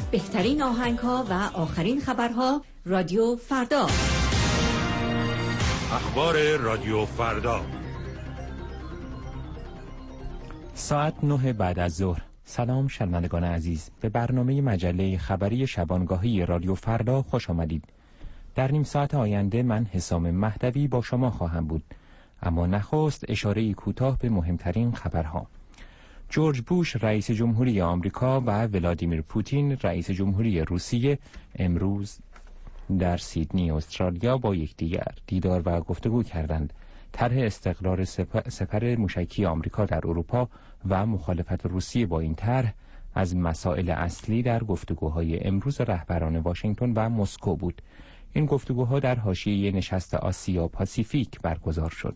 بهترین آهنگ‌ها و آخرین خبرها. رادیو فردا. اخبار رادیو فردا. ساعت 9 بعد از ظهر. سلام شنوندگان عزیز، به برنامه مجله خبری شبانگاهی رادیو فردا خوش آمدید. در نیم ساعت آینده من حسام مهدوی با شما خواهم بود، اما نخست اشاره‌ای کوتاه به مهمترین خبرها. جورج بوش رئیس جمهوری آمریکا و ولادیمیر پوتین رئیس جمهوری روسیه امروز در سیدنی استرالیا با یکدیگر دیدار و گفتگو کردند. طرح استقرار سپر موشکی آمریکا در اروپا و مخالفت روسیه با این طرح از مسائل اصلی در گفتگوهای امروز رهبران واشنگتن و مسکو بود. این گفتگوها در حاشیه نشست آسیا پاسیفیک برگزار شد.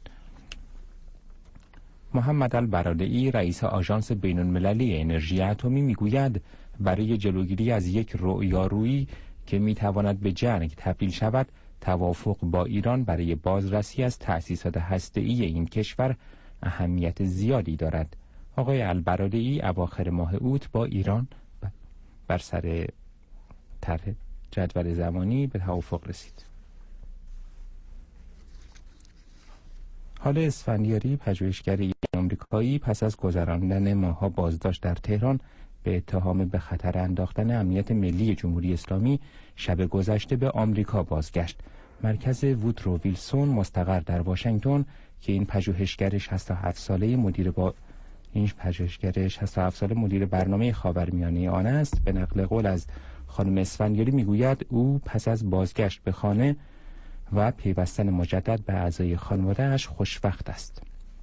محمد البرادعی رئیس آژانس بین‌المللی انرژی اتمی میگوید برای جلوگیری از یک رویارویی که میتواند به جنگ تبدیل شود، توافق با ایران برای بازرسی از تأسیسات هسته‌ای این کشور اهمیت زیادی دارد. آقای البرادعی اواخر ماه اوت با ایران بر سر طرح جدول زمانی به توافق رسید. حال اسفندیاری پژوهشگر آمریکایی پس از گذراندن ماه‌ها بازداشت در تهران به اتهام به خطر انداختن امنیت ملی جمهوری اسلامی شب گذشته به آمریکا بازگشت. مرکز وودرو ویلسون مستقر در واشنگتن که این پژوهشگر 67 ساله مدیر برنامه خاورمیانه آن است، به نقل قول از خانم اسفندیاری میگوید او پس از بازگشت به خانه و پیوستن مجدد به اعضای خانواده‌اش خوشوقت است.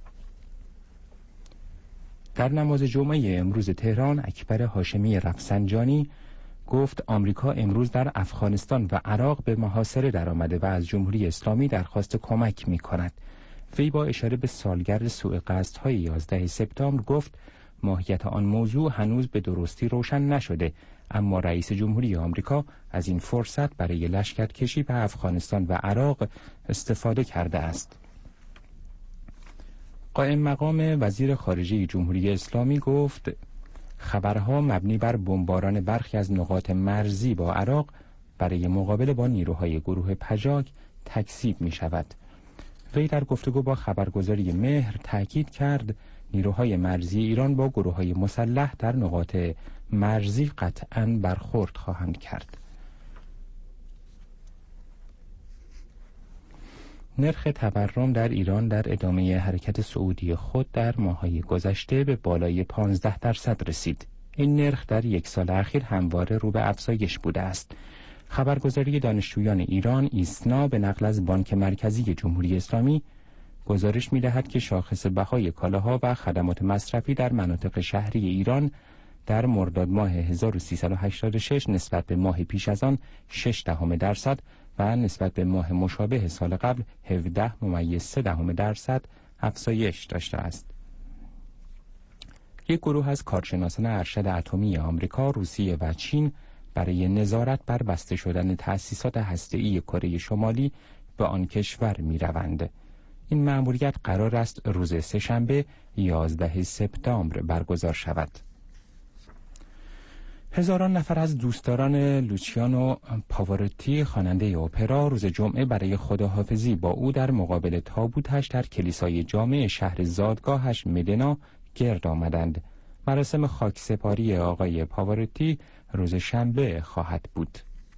در نماز جمعه امروز تهران، اکبر هاشمی رفسنجانی گفت آمریکا امروز در افغانستان و عراق به محاصره درآمده و از جمهوری اسلامی درخواست کمک می‌کند. وی با اشاره به سالگرد سوء قصدهای 11 سپتامبر گفت ماهیت آن موضوع هنوز به درستی روشن نشده، اما رئیس جمهوری آمریکا از این فرصت برای لشکرکشی به افغانستان و عراق استفاده کرده است. قائم مقام وزیر خارجه جمهوری اسلامی گفت خبرها مبنی بر بمباران برخی از نقاط مرزی با عراق برای مقابله با نیروهای گروه پژاک تکذیب می شود. وی در گفتگو با خبرگزاری مهر تاکید کرد نیروهای مرزی ایران با گروه‌های مسلح در نقاط مرزی قطعاً برخورد خواهند کرد. نرخ تورم در ایران در ادامه حرکت صعودی خود در ماه‌های گذشته به بالای 15% رسید. این نرخ در یک سال اخیر همواره رو به افزایش بوده است. خبرگزاری دانشجویان ایران ایسنا به نقل از بانک مرکزی جمهوری اسلامی گزارش می‌دهد که شاخص بهای کالاها و خدمات مصرفی در مناطق شهری ایران در مرداد ماه 1386 نسبت به ماه پیش از آن 0.6% و نسبت به ماه مشابه سال قبل 17.3% افزایش داشته است. یک گروه از کارشناسان ارشد اتمی آمریکا، روسیه و چین برای نظارت بر بسته شدن تأسیسات هسته‌ای کره شمالی به آن کشور می‌روند. این مأموریت قرار است روز سه‌شنبه 11 سپتامبر برگزار شود. هزاران نفر از دوستداران لوچیانو پاوارتی خواننده اپرا روز جمعه برای خداحافظی با او در مقابل تابوتش در کلیسای جامع شهر زادگاهش مدنا گرد آمدند. مراسم خاکسپاری آقای پاوارتی روز شنبه خواهد بود.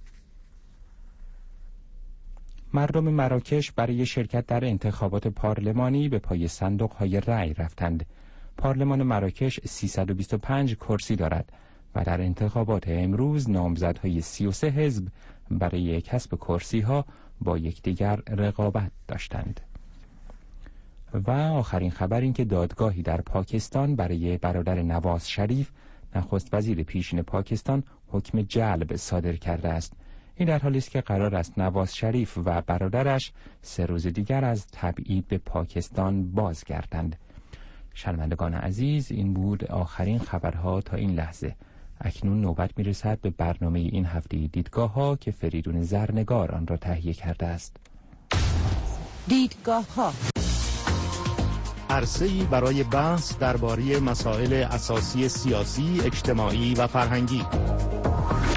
مردم مراکش برای شرکت در انتخابات پارلمانی به پای صندوق‌های رأی رفتند. پارلمان مراکش 325 کرسی دارد و در انتخابات امروز نامزدهای 33 حزب برای کسب کرسی‌ها با یکدیگر رقابت داشتند. و آخرین خبر این که دادگاهی در پاکستان برای برادر نواز شریف، نخست وزیر پیشین پاکستان، حکم جلب صادر کرده است. این در حالی است که قرار است نواز شریف و برادرش 3 روز دیگر از تبعید به پاکستان بازگردند. شنوندگان عزیز، این بود آخرین خبرها تا این لحظه. اکنون نوبت میرسد به برنامه این هفته دیدگاه ها که فریدون زرنگار آن را تهیه کرده است. دیدگاه ها، عرصه‌ای برای بحث درباره مسائل اساسی سیاسی، اجتماعی و فرهنگی.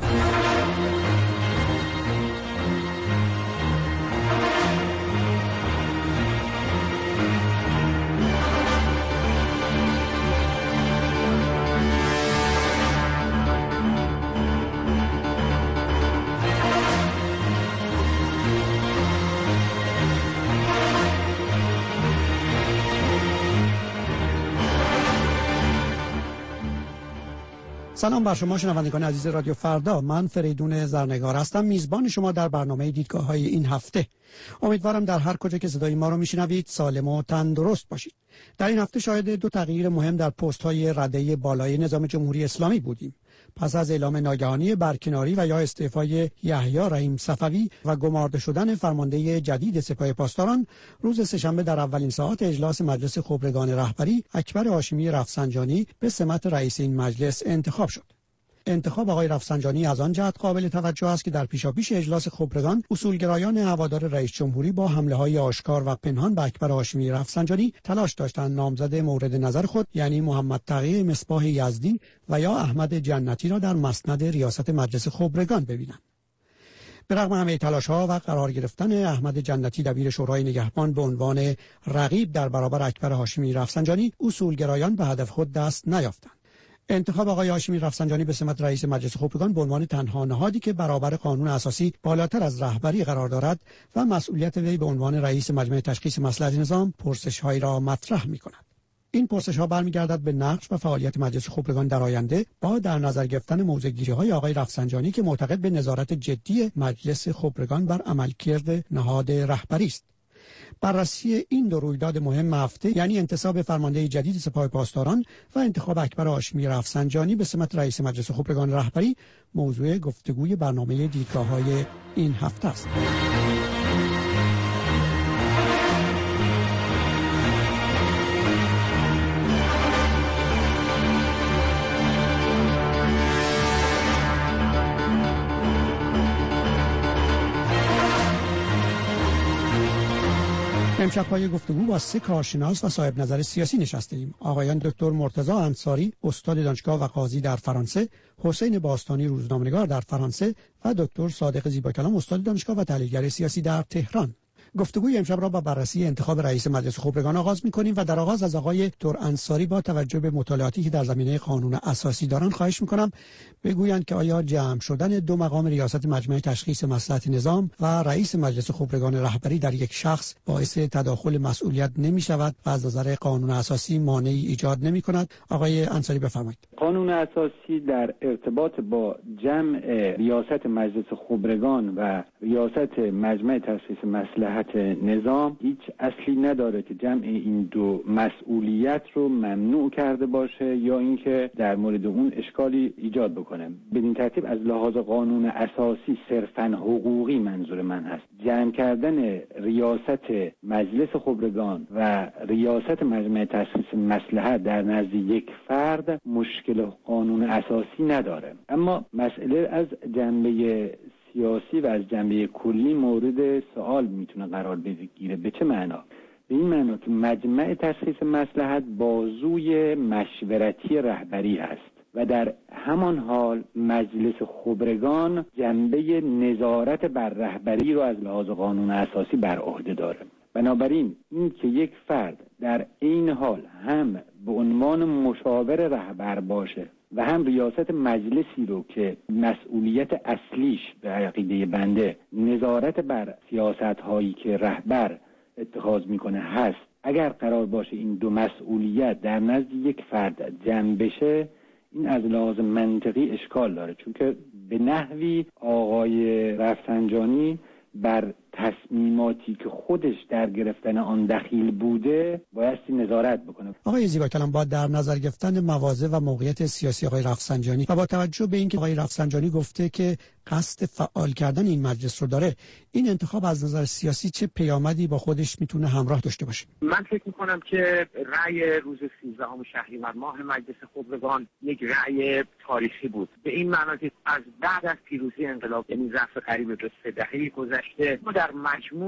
سلام بر شما شنوندگان عزیز رادیو فردا. من فریدون زرنگار هستم، میزبان شما در برنامه دیدگاه‌های این هفته. امیدوارم در هر کجا که صدای ما رو میشنوید سالم و تندرست باشید. در این هفته شاهد دو تغییر مهم در پست‌های رده بالای نظام جمهوری اسلامی بودیم. پس از اعلام ناگهانی برکناری و یا استعفای یحیی رحیم صفوی و گمارده شدن فرمانده جدید سپاه پاسداران، روز سه‌شنبه در اولین ساعات اجلاس مجلس خبرگان رهبری اکبر هاشمی رفسنجانی به سمت رئیس این مجلس انتخاب شد. انتخاب آقای رفسنجانی از آن جهت قابل توجه است که در پیشاپیش اجلاس خبرگان اصولگرایان هوادار رئیس جمهوری با حمله‌های آشکار و پنهان به اکبر هاشمی رفسنجانی تلاش داشتند نامزد مورد نظر خود یعنی محمد تقی مصباح یزدی و یا احمد جنتی را در مسند ریاست مجلس خبرگان ببینند. به رغم همه تلاش‌ها و قرار گرفتن احمد جنتی دبیر شورای نگهبان به عنوان رقیب در برابر اکبر هاشمی رفسنجانی، اصولگرایان به هدف خود دست نیافتند. انتخاب آقای هاشمی رفسنجانی به سمت رئیس مجلس خبرگان به عنوان تنها نهادی که برابر قانون اساسی بالاتر از رهبری قرار دارد و مسئولیت وی به عنوان رئیس مجمع تشخیص مصلحت نظام پرسش‌هایی را مطرح می‌کند. این پرسش‌ها برمیگردد به نقش و فعالیت مجلس خبرگان در آینده با در نظر گرفتن موضع‌گیری‌های آقای رفسنجانی که معتقد به نظارت جدی مجلس خبرگان بر عملکرد نهاد رهبری است. بررسی این دو رویداد مهم هفته یعنی انتصاب فرمانده جدید سپاه پاسداران و انتخاب اکبر هاشمی رفسنجانی به سمت رئیس مجلس خبرگان رهبری موضوع گفتگوی برنامه دیدگاه‌های این هفته است. امشب پای گفتگو با سه کارشناس و صاحب نظر سیاسی نشسته ایم. آقایان دکتر مرتضی انصاری، استاد دانشگاه و قاضی در فرانسه، حسین باستانی، روزنامه‌نگار در فرانسه و دکتر صادق زیباکلام، استاد دانشگاه و تحلیلگر سیاسی در تهران. گفتگوی امشب را با بررسی انتخاب رئیس مجلس خبرگان آغاز می‌کنیم و در آغاز از آقای دکتر انصاری با توجه به مطالعاتی که در زمینه قانون اساسی دارند خواهش می‌کنم بگویند که آیا جمع شدن دو مقام ریاست مجمع تشخیص مصلحت نظام و رئیس مجلس خبرگان رهبری در یک شخص باعث تداخل مسئولیت نمی‌شود و از نظر قانون اساسی مانعی ایجاد نمی‌کند؟ آقای انصاری بفرمایید. قانون اساسی در ارتباط با جمع ریاست مجلس خبرگان و ریاست مجمع تشخیص مصلحت نظام هیچ اصلی نداره که جمع این دو مسئولیت رو ممنوع کرده باشه یا اینکه در مورد اون اشکالی ایجاد بکنه. بدین ترتیب از لحاظ قانون اساسی صرفاً حقوقی منظور من هست. جمع کردن ریاست مجلس خبرگان و ریاست مجمع تشخیص مصلحت در نزد یک فرد مشکل قانون اساسی نداره، اما مسئله از جنبه سیاسی و از جنبه کلی مورد سوال میتونه قرار بگیره. به چه معنا؟ به این معنا که مجمع تشخیص مصلحت بازوی مشورتی رهبری هست و در همان حال مجلس خبرگان جنبه نظارت بر رهبری رو از لحاظ قانون اساسی بر عهده داره. بنابراین این که یک فرد در این حال هم به عنوان مشاور رهبر باشه و هم ریاست مجلسی رو که مسئولیت اصلیش به عقیده بنده نظارت بر سیاست‌هایی که رهبر اتخاذ میکنه هست، اگر قرار باشه این دو مسئولیت در نزد یک فرد جمع بشه، این از لحاظ منطقی اشکال داره، چون که به نحوی آقای رفسنجانی بر تصمیماتی که خودش در گرفتن آن دخیل بوده بایستی نظارت بکنه. آقای زیباکلام، با در نظر گرفتن مواضع و موقعیت سیاسی آقای رفسنجانی و با توجه به اینکه آقای رفسنجانی گفته که قصد فعال کردن این مجلس رو داره، این انتخاب از نظر سیاسی چه پیامدی با خودش میتونه همراه داشته باشه؟ من فکر میکنم که رأی روز 13 شهریور ماه مجلس خبرگان یک رأی تاریخی بود، به این معنی که از بعد از پیروزی انقلاب، یعنی ظرف قریب به 3 دهه گذشته، ما در مجموع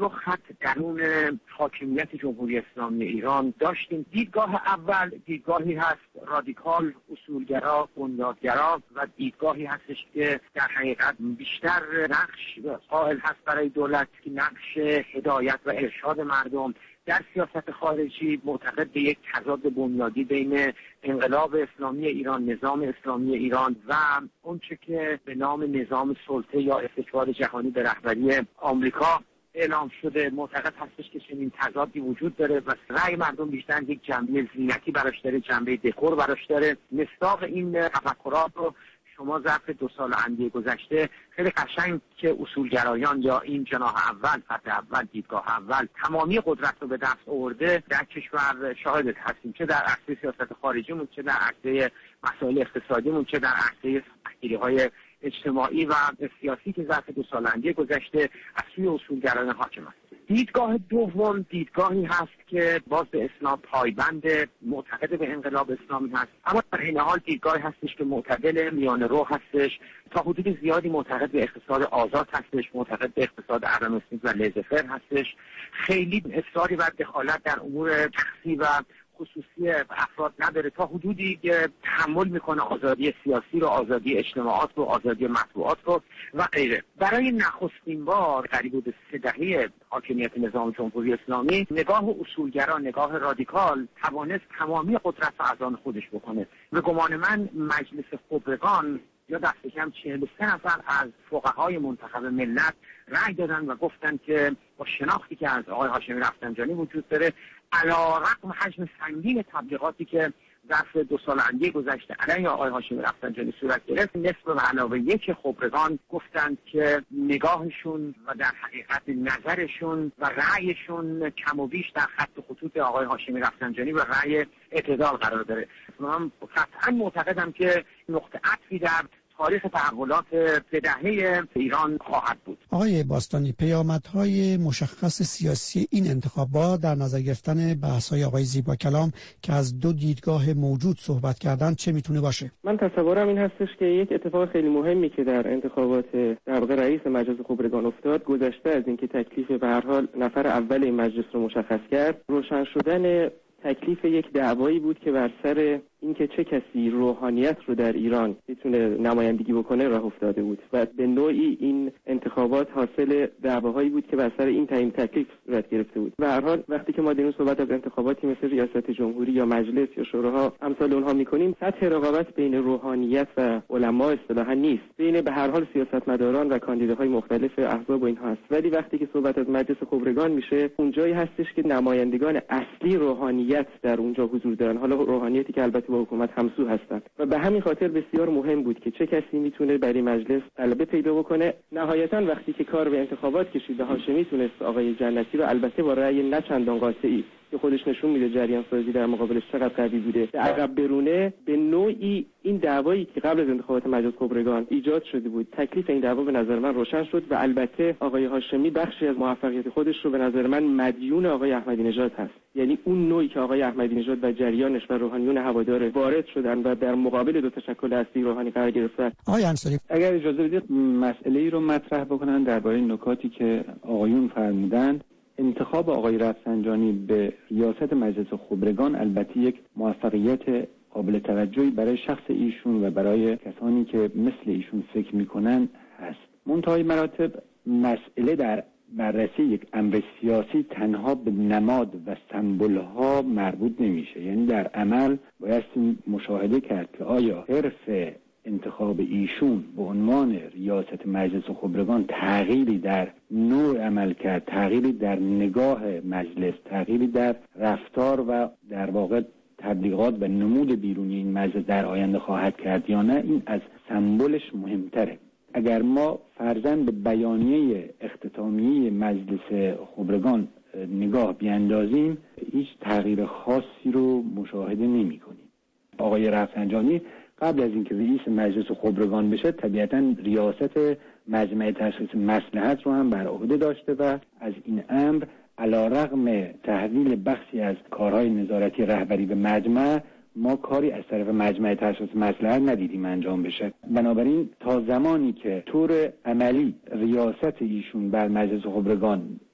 دو خط درون حاکمیت جمهوری اسلامی ایران داشتیم. دیدگاه اول دیدگاهی هست رادیکال، اصولگرا، بنیادگرا و دیدگاهی هستش که در حقیقت بیشتر نقش قائل هست برای دولت که نقش هدایت و ارشاد مردم. در سیاست خارجی معتقد به یک تضاد بنیادی بین انقلاب اسلامی ایران، نظام اسلامی ایران و اونچه که به نام نظام سلطه یا استکبار جهانی به رهبری آمریکا اعلام شده. معتقد هستش که چنین تضادی وجود داره و رأی مردم بیشتر یک جنبه زینتی براش داره، جنبه دکور براش داره. مصداق این تفکرات رو شما ظرف 2 سال اندیه گذشته خیلی قشنگ که اصولگرایان یا این جناح اول، خط اول، دیدگاه اول تمامی قدرت رو به دست آورده در کشور شاهد هستیم، چه در عرصه سیاست خارجیمون، چه در عرصه مسائل اقتصادیمون، چه در عرصه تحقیری‌های اجتماعی و سیاسی که ظرف 2 سال اندیه گذشته از سوی اصولگرایان حاکم است. دیدگاه دوم دیدگاهی هست که باز به اسلام پایبند، معتقد به انقلاب اسلامی هست، اما در این حال دیدگاهی هستش که معتدل، میانه رو هستش، تا حدود زیادی معتقد به اقتصاد آزاد هستش، معتقد به اقتصاد ادم اسمیت و لیزر هستش. خیلی اصراری بر دخالت در امور شخصی و خصوصی افراد نداره، تا حدودی تحمل میکنه آزادی سیاسی رو، آزادی اجتماعات رو، آزادی مطبوعات رو و غیره. برای نخستین بار قریب به 3 دهه حاکمیت نظام جمهوری اسلامی نگاه اصولگرا، نگاه رادیکال توانست تمامی قدرت رو از آن خودش بکنه. به گمان من مجلس خبرگان یا دست کم 43 نفر از فقهای منتخب ملت رأی دادن و گفتن که با شناختی که از آقای هاشمی رفسنجانی وجود داره، علیرغم حجم سنگین تبلیغاتی که ظرف 2 سال اندیه گذشته علیه آقای هاشمی رفسنجانی صورت گرفت، نصف و علاوه 1 خبرگان گفتند که نگاهشون و در حقیقت نظرشون و رأیشون کم و بیش در خط خطوط آقای هاشمی رفسنجانی و رأی اعتدال قرار داره. من قطعا معتقدم که نقطه عطفی در تاریخ تحولات 3 دهه ایران خواهد بود. آقای باستانی، پیامدهای مشخص سیاسی این انتخاب با در نظر گرفتن بحث‌های آقای زیباکلام که از 2 دیدگاه موجود صحبت کردن چه میتونه باشه؟ من تصورم این هستش که یک اتفاق خیلی مهمی که در انتخابات در واقع رئیس مجلس خبرگان افتاد، گذشته از اینکه تکلیف به هر حال نفر اول این مجلس رو مشخص کرد، روشن شدن تکلیف یک دعوایی بود که بر سر اینکه چه کسی روحانیت رو در ایران میتونه نمایندگی بکنه راه افتاده بود و به نوعی این انتخابات حاصل دعواهایی بود که بر سر این تعیین تکلیف صورت گرفته بود. و هر حال وقتی که ما در این صحبت از انتخاباتی مثل ریاست جمهوری یا مجلس یا شوراها امثال اونها میکنیم، سطح رقابت بین روحانیت و علما اصطلاحا نیست، بین به هر حال سیاستمداران و کاندیداهای مختلف احزاب و اینها است. ولی وقتی که صحبت از مجلس خبرگان میشه، اونجایی هستش که نمایندگان اصلی روحانیت در اونجا حضور دارن، حالا روحانیتی که البته با حکومت همسو هستند و به همین خاطر بسیار مهم بود که چه کسی میتونه برای مجلس غلبه پیدا بکنه. نهایتا وقتی که کار به انتخابات کشید، هاشمی تونست آقای جنتی رو البته با رأی نه چندان قاطعی که خودش نشون میده جریان سازی در مقابلش چقدر قوی بوده، به عقب برونه، به نوعی این دعوایی که قبل از انتخابات مجلس خبرگان ایجاد شده بود، تکلیف این دعوا به نظر من روشن شد و البته آقای هاشمی بخشی از موفقیت خودش رو به نظر من مدیون آقای احمدی نژاد هست. یعنی اون نوعی که آقای احمدی نژاد و جریانش و روحانیون هوادار وارد شدن و در مقابل 2 تشکل اصلی روحانی قرار گرفتن. آقای انصاری، اگر اجازه بدید مسئله‌ای رو مطرح بکنن درباره نکاتی که آقایون فرمودند. انتخاب آقای رفسنجانی به ریاست مجلس خبرگان البته یک موفقیت قابل توجهی برای شخص ایشون و برای کسانی که مثل ایشون فکر میکنن هست. منتهای مراتب مسئله در بررسی یک امر سیاسی تنها به نماد و سمبول‌ها مربوط نمیشه. یعنی در عمل باید مشاهده کرد که آیا حرف انتخاب ایشون به عنوان ریاست مجلس خبرگان تغییری در نوع عمل کرد، تغییری در نگاه مجلس، تغییری در رفتار و در واقع تبلیغات و نمود بیرونی این مجلس در آینده خواهد کرد یا نه، این از سمبولش مهمتره. اگر ما فرضاً به بیانیه اختتامیه مجلس خبرگان نگاه بیاندازیم، هیچ تغییر خاصی رو مشاهده نمی کنیم. آقای رفسنجانی قبل از اینکه رئیس مجلس خبرگان بشه طبیعتاً ریاست مجمع تشخیص مصلحت رو هم بر عهده داشته و از این امر علیرغم تحویل بخشی از کارهای نظارتی رهبری به مجمع، ما کاری از طرف مجمع تشخیص مصلحت ندیدیم انجام بشه. بنابراین تا زمانی که طور عملی ریاست ایشون بر مجلس خبرگان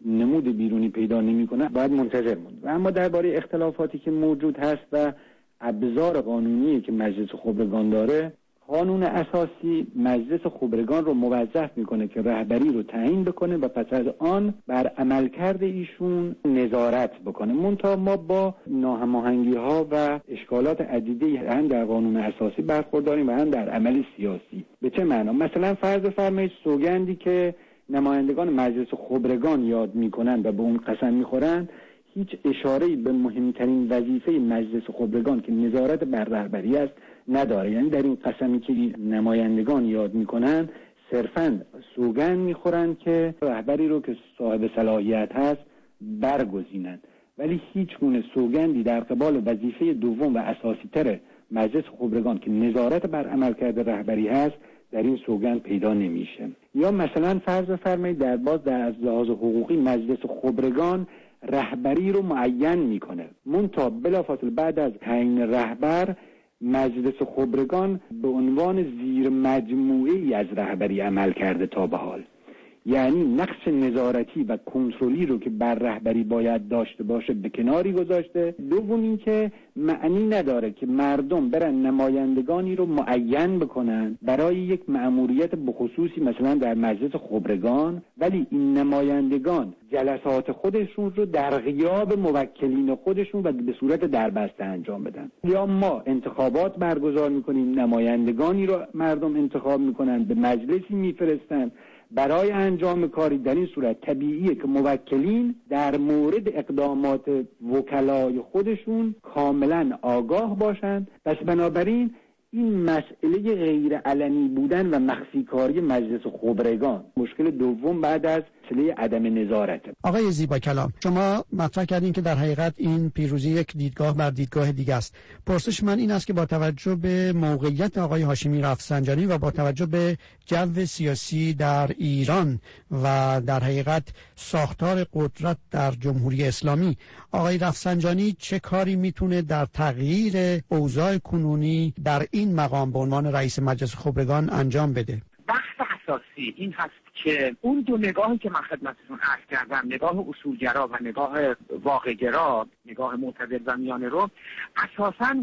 نمود بیرونی پیدا نمی‌کنه باید منتظر موند. و اما درباره اختلافاتی که موجود هست و ابزار قانونی که مجلس خبرگان داره، قانون اساسی مجلس خبرگان رو موظف میکنه که رهبری رو تعیین بکنه و پس از آن بر عملکرد ایشون نظارت بکنه. منتها ما با ناهماهنگی ها و اشکالات عدیده هم در قانون اساسی برخورداریم و هم در عمل سیاسی. به چه معنا؟ مثلا فرض فرمایید سوگندی که نمایندگان مجلس خبرگان یاد میکنن و به اون قسم میخورن هیچ اشاره‌ای به مهمترین وظیفه مجلس خبرگان که نظارت بر رهبری است نداره. یعنی در این قسمی که نمایندگان یاد میکنن صرفاً سوگند میخورن که رهبری رو که صاحب صلاحیت هست برگزینند، ولی هیچ گونه سوگندی در قبال وظیفه دوم و اساسی تر مجلس خبرگان که نظارت بر عملکرد رهبری هست در این سوگند پیدا نمیشه. یا مثلا فرض بفرمایید در از لحاظ حقوقی مجلس خبرگان رهبری رو معین میکنه، منتها بلافاصله بعد از تعیین رهبر مجلس خبرگان به عنوان زیر مجموعه‌ای از رهبری عمل کرده تا به حال. یعنی نقش نظارتی و کنترلی رو که بر رهبری باید داشته باشه به کناری گذاشته. دوم این که معنی نداره که مردم برن نمایندگانی رو معین بکنن برای یک مأموریت بخصوصی مثلا در مجلس خبرگان، ولی این نمایندگان جلسات خودشون رو در غیاب موکلین خودشون و به صورت دربسته انجام بدن. یا ما انتخابات برگزار میکنیم، نمایندگانی رو مردم انتخاب میکنن، به مجلسی میفرستن برای انجام کاری. در این صورت طبیعیه که موکلین در مورد اقدامات وکلای خودشون کاملا آگاه باشند. پس بنابراین این مسئله غیر علنی بودن و مخفی کاری مجلس خبرگان مشکل دوم بعد از مسئله عدم نظارت. آقای زیبا کلام، شما مطرح کردین که در حقیقت این پیروزی یک دیدگاه بر دیدگاه دیگه است. پرسش من این است که با توجه به موقعیت آقای هاشمی رفسنجانی و با توجه به جو سیاسی در ایران و در حقیقت ساختار قدرت در جمهوری اسلامی، آقای رفسنجانی چه کاری میتونه در تغییر اوضاع کنونی در این مقام به عنوان رئیس مجلس خبرگان انجام بده؟ بحث اساسی این هست که اون دو نگاهی که من خدمتتون عرض کردم، نگاه اصولگرا و نگاه واقع‌گرا، نگاه معتدل و میانه رو، اساساً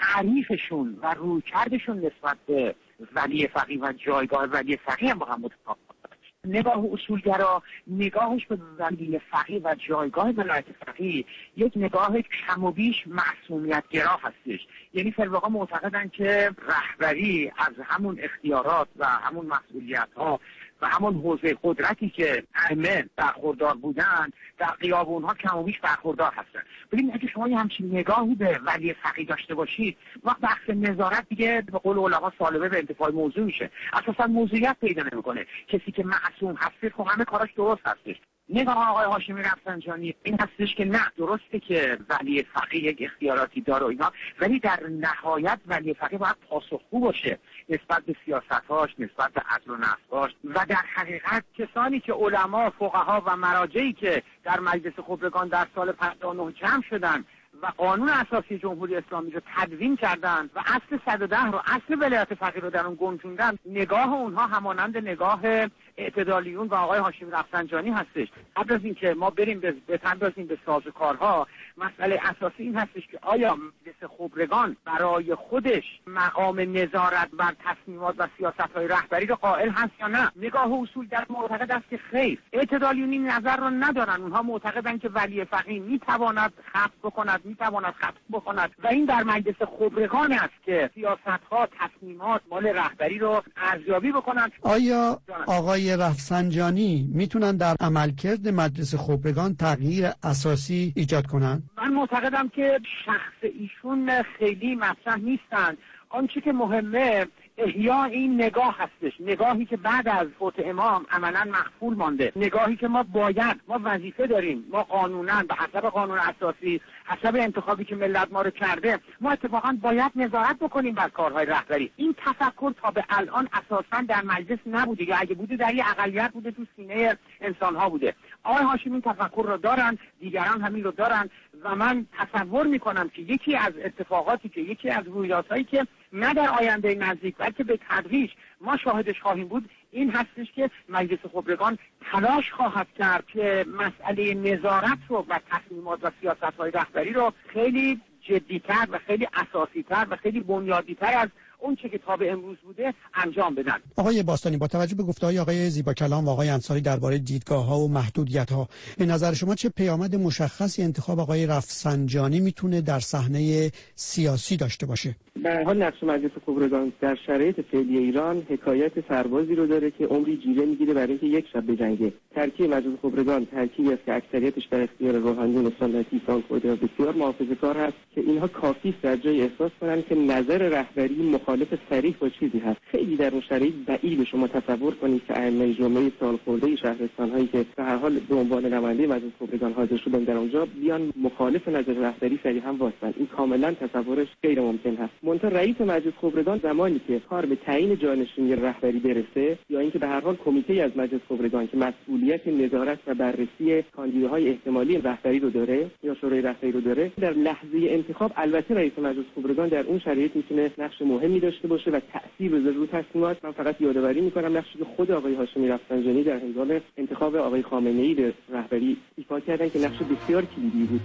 تعریفشون و رویکردشون نسبت به ولی فقیه و جایگاه ولی فقیه هم با هم متفاوت. نگاه اصولگرا نگاهش به ولی فقیه و جایگاه ولایت فقیه یک نگاه کم و بیش معصومیت گرا هستش. یعنی فی الواقع معتقدن که رهبری از همون اختیارات و همون مسئولیت ها و همون حوزه قدرتی که ائمه برخوردار بودن در غیاب اونها کم و بیش برخوردار هستن. ببینید اگه شما یه همچین نگاهی به ولی فقیه داشته باشید، وقت بحث نظارت دیگه به قول علما سالبه به انتفاع موضوع میشه، اساسا موضوعیت پیدا نمیکنه. کسی که معصوم هست خب همه کاراش درست هستش. نگاه آقای هاشمی رفسنجانی این هستش که نه، درسته که ولی فقیه یک اختیاراتی داره و اینا، ولی در نهایت ولی فقیه باید پاسخگو باشه نسبت به سیاست‌هاش، نسبت به عدل و نصب‌هاش. و در حقیقت کسانی که علما، فقها و مراجعی که در مجلس خبرگان در سال 59 جمع شدن و قانون اساسی جمهوری اسلامی رو تدوین کردن و اصل 110 رو، اصل ولایت فقیه رو در اون گنجوندن، نگاه اونها همانند نگاه اعتدالیون و آقای هاشمی رفسنجانی هستش. قبل از اینکه ما بریم بپردازیم به سازوکارها، مسئله اساسی این هستش که آیا مجلس خبرگان برای خودش مقام نظارت بر تصمیمات و سیاست‌های رهبری رو قائل هست یا نه؟ نگاه اصول در معتقد است که خیر. اعتدالیون این نظر رو ندارن. اونها معتقدن که ولی فقیه میتواند خفض بکند، میتواند خفض بکند و این در مجلس خبرگان است که سیاست‌ها، تصمیمات مال رهبری رو ارزیابی بکنند. آیا آقای رفسنجانی میتونن در عملکرد مجلس خبرگان تغییر اساسی ایجاد کنن؟ من معتقدم که شخص ایشون خیلی مطرح نیستند. آنچه که مهمه احیا این نگاه هستش، نگاهی که بعد از فوت امام عملاً مخفول مانده، نگاهی که ما وظیفه داریم، ما قانونا به حسب قانون اساسی، حسب انتخابی که ملت ما رو کرده، ما اتفاقا باید نظارت بکنیم بر کارهای رهبری. این تفکر تا به الان اساساً در مجلس نبوده، یا اگه بوده در یه اقلیت بوده، تو سینه انسان‌ها بوده. آقای هاشمی این تفکر رو دارن، دیگران همین رو دارن و من تصور میکنم که یکی از اتفاقاتی که یکی از رویدادهایی که نه در آینده نزدیک بلکه به تدریج ما شاهدش خواهیم بود، این هستش که مجلس خبرگان تلاش خواهد کرد که مسئله نظارت رو و تصمیمات و سیاست‌های رهبری رو خیلی جدی‌تر و خیلی اساسی‌تر و خیلی بنیادی‌تر از اون چه که تا به امروز بوده انجام بدن. آقای باستانی، با توجه به گفته‌های آقای زیباکلام و آقای انصاری درباره دیدگاه‌ها و محدودیت‌ها، به نظر شما چه پیامد مشخصی انتخاب آقای رفسنجانی میتونه در صحنه سیاسی داشته باشه؟ به هر حال نقش مجلس خبرگان در شرایط فعلی ایران حکایت سربازی رو داره که عمری جیره میگیره برای اینکه یک شب بجنگه. ترکیب مجلس خبرگان ترکیبی است که اکثریتش در اختیار روحانیون سنتی سالخورده و بسیار محافظه‌کار هست که اینها کافی است در جای احساس کنن که نظر رهبری مخالف صریح با چیزی هست. خیلی در اون شرایط بعید شما تصور کنید که ائمه جمعه سالخورده شهرستان‌هایی که به هر حال به عنوان نماینده مجلس خبرگان حاضر شدن در اونجا بیان مخالف نظر رهبری صریحا واسطن. این کاملا تصورش غیر ممکن هست. منتها رئیس مجلس خبرگان زمانی که کار به تعیین جانشینی رهبری برسه یا اینکه به هر حال کمیته از مجلس خبرگان که مسئولیت نظارت و بررسی کاندیداهای احتمالی رهبری رو داره یا شورای رهبری رو داره، در لحظه انتخاب البته رئیس مجلس خبرگان در اون شرایط میتونه نقش مهمی داشته باشه و تأثیر بذاره رو تصمیمات. من فقط یادآوری میکنم نقشی که خود آقای هاشمی رفسنجانی در هنگام انتخاب آقای خامنه‌ای به رهبری ایفا کردن که نقش بسیار کلیدی بود.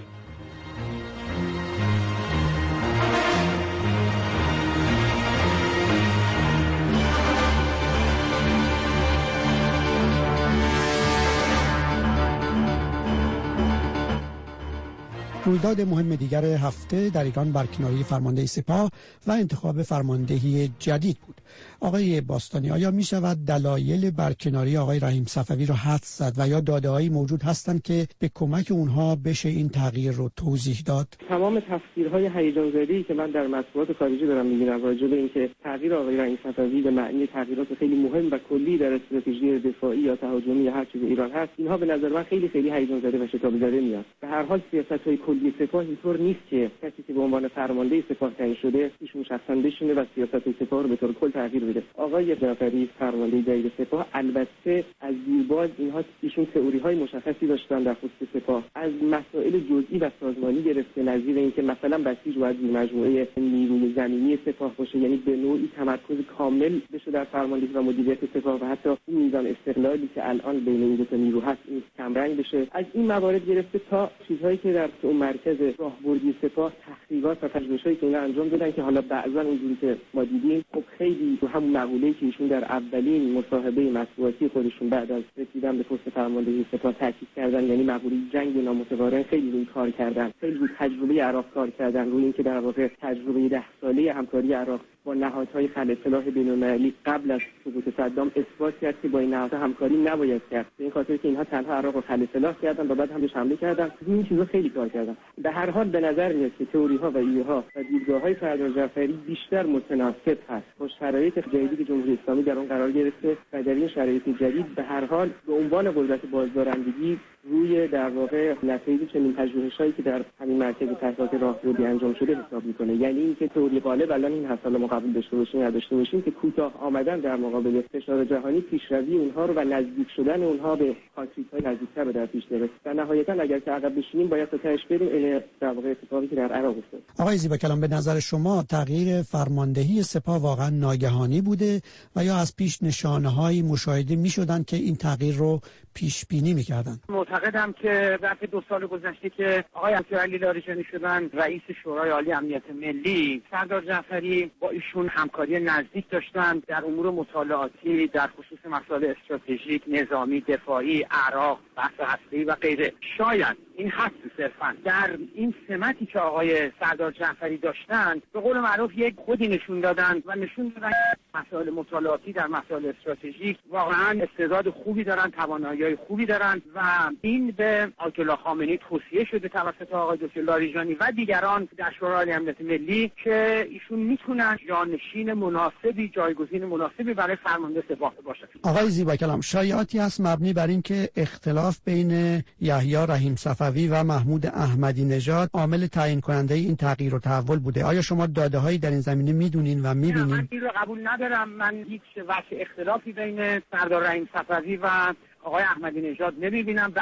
رویداد مهم دیگر هفته در ایران برکناری فرمانده سپاه و انتخاب فرماندهی جدید بود. آقای باستانی، آیا می شود دلایل برکناری آقای رحیم صفوی را حدس زد و یا داده‌هایی موجود هستند که به کمک اونها بشه این تغییر رو توضیح داد؟ تمام تفسیرهای هیجان‌زده‌ای که من در مطبوعات خارجی دارم می‌بینم راجع به اینکه تغییر آقای رحیم صفوی به معنی تغییرات خیلی مهم و کلی در استراتژی دفاعی یا تهاجمی یا هر چیز ایران هست، اینها به نظر من خیلی هیجان‌زده و شتاب‌زده میاد. به هر حال سیاست‌های کلی سپاه اینطور نیست که کسی که به عنوان فرمانده سپاه تعیین شده ایشون شخصا بشینه و سیاست سپاه رو به طور کل تغییر بده. آقای جعفری فرمانده جدید سپاه البته از دیرباز اینها ایشون تئوری‌های مشخصی داشتن در خصوص سپاه، از مسائل جزئی و سازمانی گرفته نظیر اینکه مثلا بسیج باید مجموعه نیروی زمینی سپاه باشه، یعنی به نوعی تمرکز کامل بشه در فرماندهی و مدیریت سپاه و حتی این میزان استقلالی که الان بین این دو تا نیرو هست این کمرنگ بشه. از این موارد گرفته تا چیزهایی که در اون مرکز راهبردی سپاه تحقیقات و پژوهش‌هایی که اینا انجام دادن که حالا بعضا اونجوری که ما دیدیم خب خیلی تو همون مقوله‌ای که ایشون در اولین مصاحبه مطبوعاتی خودشون بعد از رسیدن به پست فرماندهی سپاه تاکید کردن، یعنی مقوله جنگ نامتقارن، خیلی روی کار کردن، خیلی روی تجربه عراق کار کردن، روی اینکه در واقع تجربه 10 ساله همکاری عراق با نهادهای خلع سلاح بین‌المللی قبل از سقوط صدام اثبات کرد که با این نهادها همکاری نباید کرد، به این خاطر که اینها تنها عراق رو خلع سلاح کردن و بعد هم بهش حمله کردن. این چیزا خیلی کار کردن. به هر حال به نظر میاد که تئوری‌ها و ایده‌ها و دیدگاه‌های سردار جعفری بیشتر متناسب هست با شرایط جدیدی که جمهوری اسلامی در اون قرار گرفته و در این شرایط جدید به هر حال به عنوان قدرت بازدارندگی روی در واقع نتایج چنین پژوهش‌هایی که در همین مرکز تحقیقات راهبردی انجام شده حساب می‌کنه. یعنی اینکه تئوری غالب الان این حالا ما قبول داشته باشیم نداشته باشیم که کوتاه آمدن در مقابل فشار جهانی پیشروی اونها رو و نزدیک شدن اونها به کانفلیکت‌های نزدیک‌تر رو در پیش داره. و نهایتاً اگر که عقب بشینیم باید تا تهش بریم این در واقع اتفاقی که در عراق افتاد. آقای زیباکلام، به نظر شما تغییر فرماندهی سپاه واقعا ناگهانی بوده و یا از پیش نشانه‌هایی مشاهده می‌شدن که این تغییر رو پیش بینی می‌کردن؟ معتقدم که ظرف 2 سال گذشته که آقای علی لاریجانی شدن رئیس شورای عالی امنیت ملی، سردار جعفری با ایشون همکاری نزدیک داشتن در امور مطالعاتی در خصوص مسائل استراتژیک، نظامی، دفاعی، عراق، بحث هسته‌ای و غیره. شاید این هست صرفاً در این سمتی که آقای سردار جعفری داشتن به قول معروف یک خودی نشون دادن و نشون دادن مسائل مطالعاتی در مسائل استراتژیک واقعاً استعداد خوبی دارن، توانایی‌های خوبی دارن و این به آیت‌الله خامنه‌ای توصیه شده توسط آقای دکتر لاریجانی و دیگران در شورای امنیت ملی که ایشون میتونن جانشین مناسبی، جایگزین مناسبی برای فرمانده سپاه باشن. آقای زیباکلام، شایعاتی هست مبنی بر این که اختلاف بین یحیی رحیم صفوی و محمود احمدی نژاد عامل تعیین کننده این تغییر و تحول بوده. آیا شما داده‌هایی در این زمینه میدونین و میبینین؟ من این رو قبول ندارم. من هیچ وجه اختلافی بین سردار رحیم صفوی و آقای احمدی نژاد نمیبینم. به عکس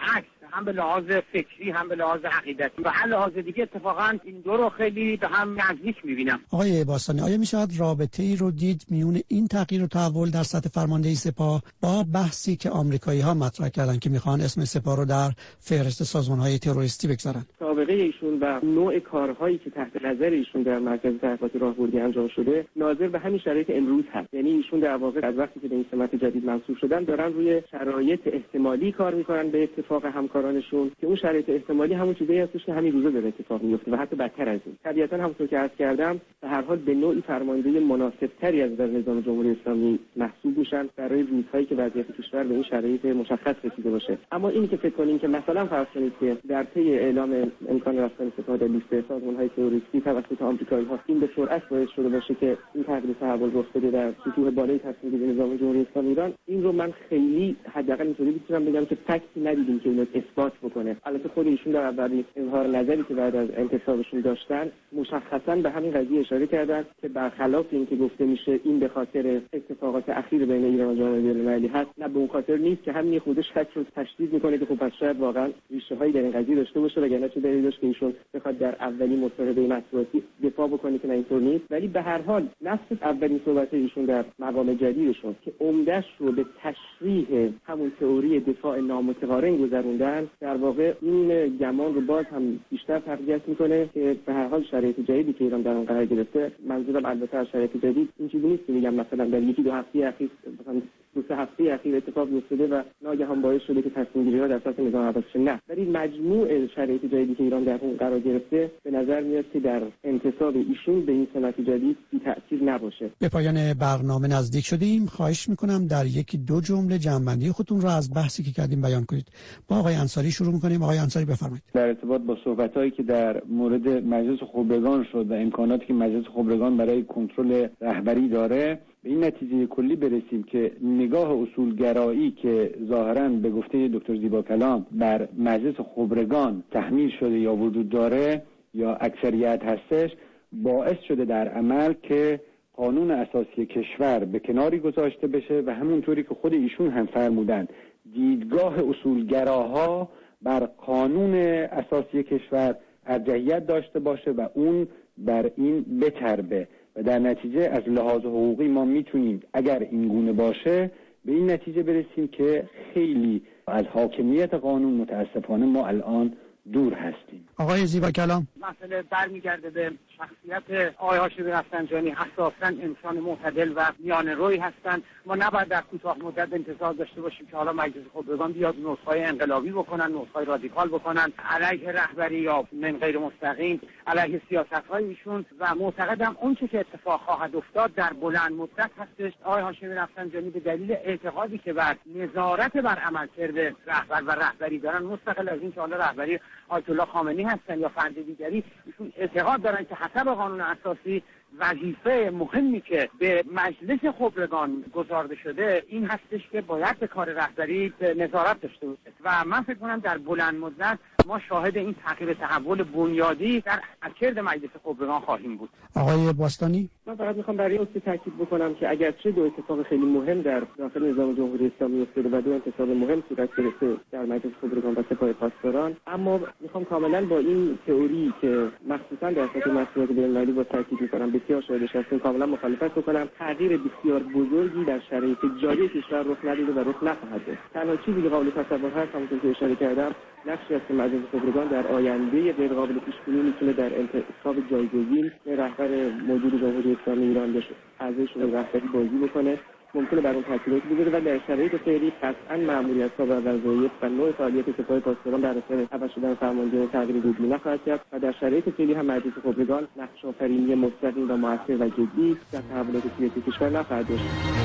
هم به لحاظ فکری هم به لحاظ عقیدتی و هر لحاظ دیگه اتفاقا این دو رو خیلی به هم نزدیک می‌بینم. آقای باستانی، آیا میشود رابطه‌ای رو دید میون این تغییر و تحول در سطح فرماندهی سپاه با بحثی که آمریکایی‌ها مطرح کردن که می‌خوان اسم سپاه رو در فهرست سازمان‌های تروریستی بگذارن؟ سابقه ایشون و نوع کارهایی که تحت نظر ایشون در مرکز تحقیقات راهبردی انجام شده ناظر به همین شرایط امروز هست. یعنی ایشون در واقع از وقتی که به این سمت جدید منصوب شدن دارن روی شرایط احتمالی کار میکنن به اتفاق همکارانشون که اون شرایط احتمالی همون چیزی هستش که همین روزا داره اتفاق میفته و حتی بدتر از این. طبیعتا همونطور که عرض کردم به هر حال به نوعی فرماندهی مناسبتری از در نظام جمهوری اسلامی محسوب میشن برای روزهایی که وضعیت کشور به این شرایط مشخص رسیده باشه. اما اینی که فکر کنیم که مثلا فرض کنید که در طی اعلام امکان رفتن سپاه در لیست سازمان‌های تروریستی توسط آمریکایی‌ها این به سرعت باعث شده باشه که این تغییر تحول رخ بده در سطوح بالای تصمیم‌گیری نظام جمهوری اسلامی ایران، این رو من خیلی حداقل اینطوری میتونم بگم که فکتی ندیدیم که اینو اثبات بکنه. البته خود ایشون در اولین اظهار نظری که بعد از انتصابشون داشتن مشخصاً به همین قضیه اشاره کردن که برخلاف این که گفته میشه این به خاطر اتفاقات اخیر بین ایران و جامعه بین‌المللی هست، نه به اون خاطر نیست که همین خودش شک رو تشدید میکنه که خب پس شاید واقعا ریشه‌هایی در این قضیه داشته باشه، وگرنه چه دلیلی داشت که ایشون بخواد در اولین مصاحبه مطبوعاتی دفاع بکنه که نه اینطور نیست. ولی به هر حال نفس اولین صحبت ایشون در مقام جدیدشون که عمده‌اش رو به تشریح همون تئوری دفاع نامتقارن گذروندن، در واقع این گمان رو باز هم بیشتر تقویت میکنه که به هر حال شرایط جدیدی که ایران در اون قرار گرفته، منظورم البته از شرایط جدید این چیزی نیست که میگم مثلا در یکی دو هفته اخیر مثلا 2-3 هفته اخیر اتفاق افتاده و ناگهان باعث شده که تصمیم‌گیری‌ها در سطح نظام عوض شه، نه، ولی مجموع شرایط جدیدی که ایران در اون قرار گرفته به نظر میاد که در انتصاب ایشون به این سمت جدید بی‌تأثیر نباشه. به پایان برنامه نزدیک شدیم. خواهش میکنم در یکی دو جمله جمع‌بندی خودتون را از بحثی که کردیم بیان کنید. با آقای انصاری شروع میکنیم. آقای انصاری بفرمایید. در ارتباط با صحبتایی که در مورد مجلس خبرگان شد و امکاناتی که مجلس خبرگان برای کنترل رهبری داره، به این نتیجه کلی برسیم که نگاه اصولگرایی که ظاهراً به گفته دکتر زیباکلام بر مجلس خبرگان تحمیل شده یا وجود داره یا اکثریت هستش، باعث شده در عمل که قانون اساسی کشور به کناری گذاشته بشه و همونطوری که خود ایشون هم فرمودند دیدگاه اصولگراها بر قانون اساسی کشور ارجحیت داشته باشه و اون بر این بچربه و در نتیجه از لحاظ حقوقی ما میتونیم اگر این گونه باشه به این نتیجه برسیم که خیلی از حاکمیت قانون متاسفانه ما الان دور هستیم. آقای زیباکلام، مسئله برمیگرده به شخصیت آقای هاشمی رفسنجانی. اساساً انسان معتدل و میانه روی هستند. ما نباید در کوتاه مدت انتظار داشته باشیم که حالا مجلس خبرگان بیاد نسخه‌های انقلابی بکنن، نسخه‌های رادیکال بکنن علیه رهبری یا من غیر مستقیم علیه سیاست‌های ایشون و معتقدم اون چه که اتفاق خواهد افتاد در بلند مدت هستش. آقای هاشمی رفسنجانی به دلیل اعتقادی که بر نظارت بر عملکرد رهبر و رهبری دارن، مستقل از این که حالا رهبری آیت الله خامنه‌ای هستن یا فرد دیگری، ایشون اعتقاد دارن که حسب قانون اساسی وظیفه مهمی که به مجلس خبرگان گذارده شده این هستش که باید به کار رهبری نظارت داشته باشه و من فکر کنم در بلند مدت ما شاهد این تغییر تحول بنیادی در عملکرد مجلس خبرگان خواهیم بود. آقای باستانی، من فقط میخوام برای این تاکید بکنم که اگرچه دو اتفاق خیلی مهم در داخل نظام جمهوری اسلامی افتاده و دو انتصاب مهم صورت گرفته در مجلس خبرگان و سپاه پاسداران، اما میخوام کاملا با این تئوری که مخصوصا در سطح مسئولیت بین‌المللی با تاکید میکنم بسیار شاهدش هستیم کاملا مخالفت بکنم. تغییر بسیار بزرگی در شرایط جاری کشور رخ ندیده و رخ نخواهد داد. تنها چیزی که قابل تصور هست همونطور که اشاره کردم نقشی است که مجلس خبرگان در آینده غیر قابل پیش‌بینی میتونه در انتخاب جایگزین رهبر موجود جمهوری اسلامی ایران بشه، ارزش رهبری بازی بکنه. ممکنه بر اون تاثیراتی بذاره و در شرایط فعلی قطعاً مأموریت‌ها و وظایف و نوع فعالیت سپاه پاسداران در اثر عوض شدن فرمانده تغییر جدی نخواهد کرد و در شرایط فعلی هم مجلس خبرگان نقش آفرینی مستقیم و موثر و جدی در تحولات سیاسی کشور نخواهد داشت.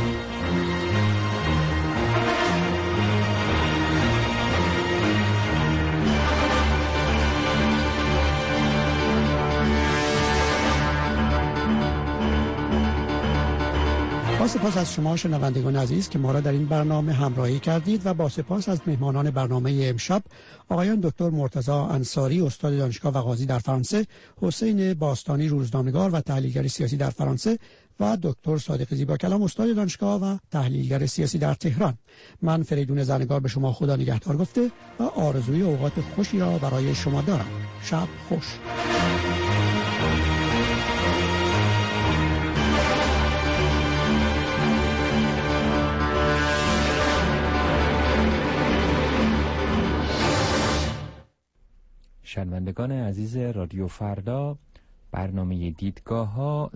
با سپاس از شما شنوندگان عزیز که ما را در این برنامه همراهی کردید و با سپاس از مهمانان برنامه امشب آقایان دکتر مرتضی انصاری استاد دانشگاه و قاضی در فرانسه، حسین باستانی روزنامه‌نگار و تحلیلگر سیاسی در فرانسه و دکتر صادق زیباکلام استاد دانشگاه و تحلیلگر سیاسی در تهران. من فریدون زرنگار به شما خدا نگهدار گفته و آرزوی اوقات خوشی را برای شما دارم. شب خوش. شنوندگان عزیز رادیو فردا، برنامه دیدگاه‌ها